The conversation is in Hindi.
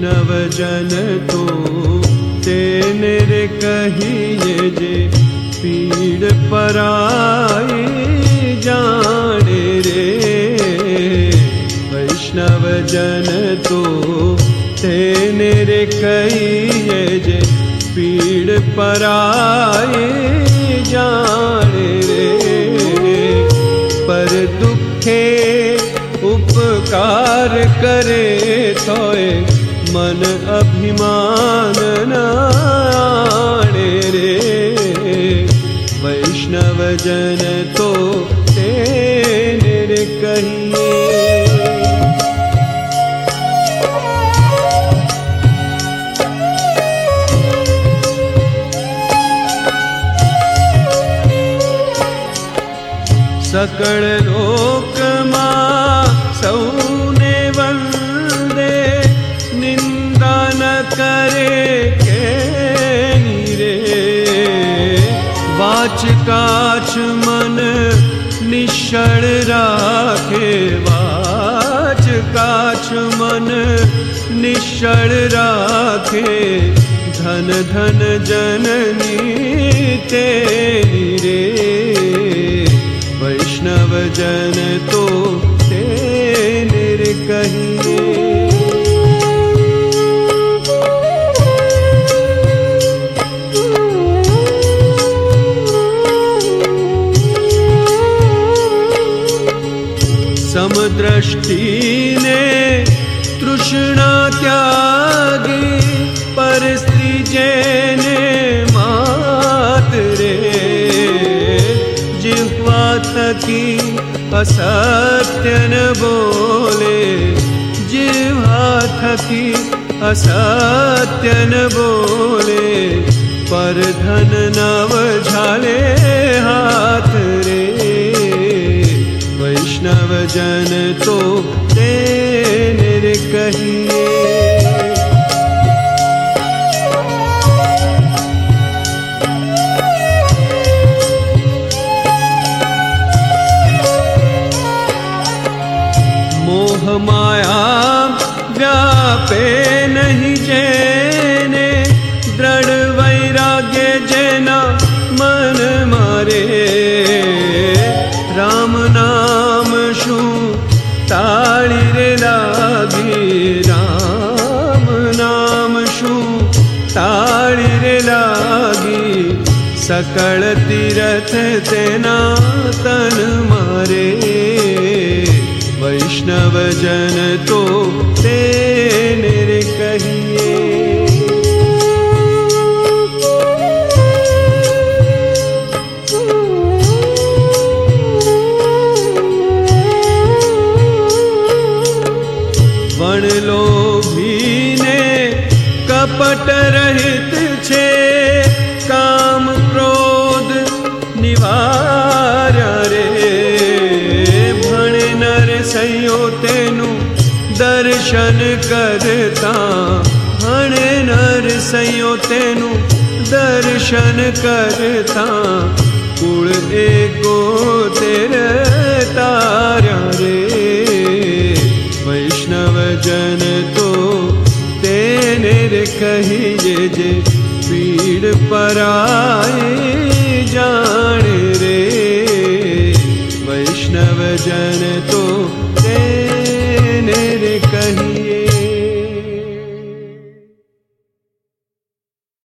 वैष्णव जन तो तेने रे कहिए जे पीड़ पराई जाने रे। वैष्णव जन तो तेने रे कहिए जे पीड़ पराई जाने रे। पर दुखे उपकार करे तोय मन अभिमान न आणे रे। वैष्णव जन तो तेने रे कहिए। सकल लोक मां सौने वंदे निंदा न करे केनी रे। वाच काछ मन निश्चल राखे, वाच काछ मन निश्चल राखे। धन धन जननी तेरी रे। वैष्णव जन तो तेने रे कहिए। समदृष्टि ने तृष्णा त्यागी, पर स्त्री जेने मात रे। जिह्वा थकी असत्य न बोले, जिह्वा थकी असत्य न बोले। पर धन नव झाले हाथ रे। वैष्णव जन तो तेने रे कहिए। मोह माया व्यापे नहीं जेने, दृढ़ वैराग्य जेना मन मारे। राम नाम शू ताड़ी रे लागी, राम नाम शू ताड़ी रे लागी। सकल तीरथ तेना तन मारे। वैष्णव जन तो तेने रे कहिए। वण लोभी ने कपट रहित छे, काम क्रोध निवार्या रे। भणे नर सयो तेनु दर्शन करता, भणे नर सयो तेनु दर्शन करता। कुल एको तेरे तार्या रे। वैष्णव जन तो तेने रे कहिए जे पीड़ पराई जाने रे। वैष्णव जन तो तेने रे कहिए।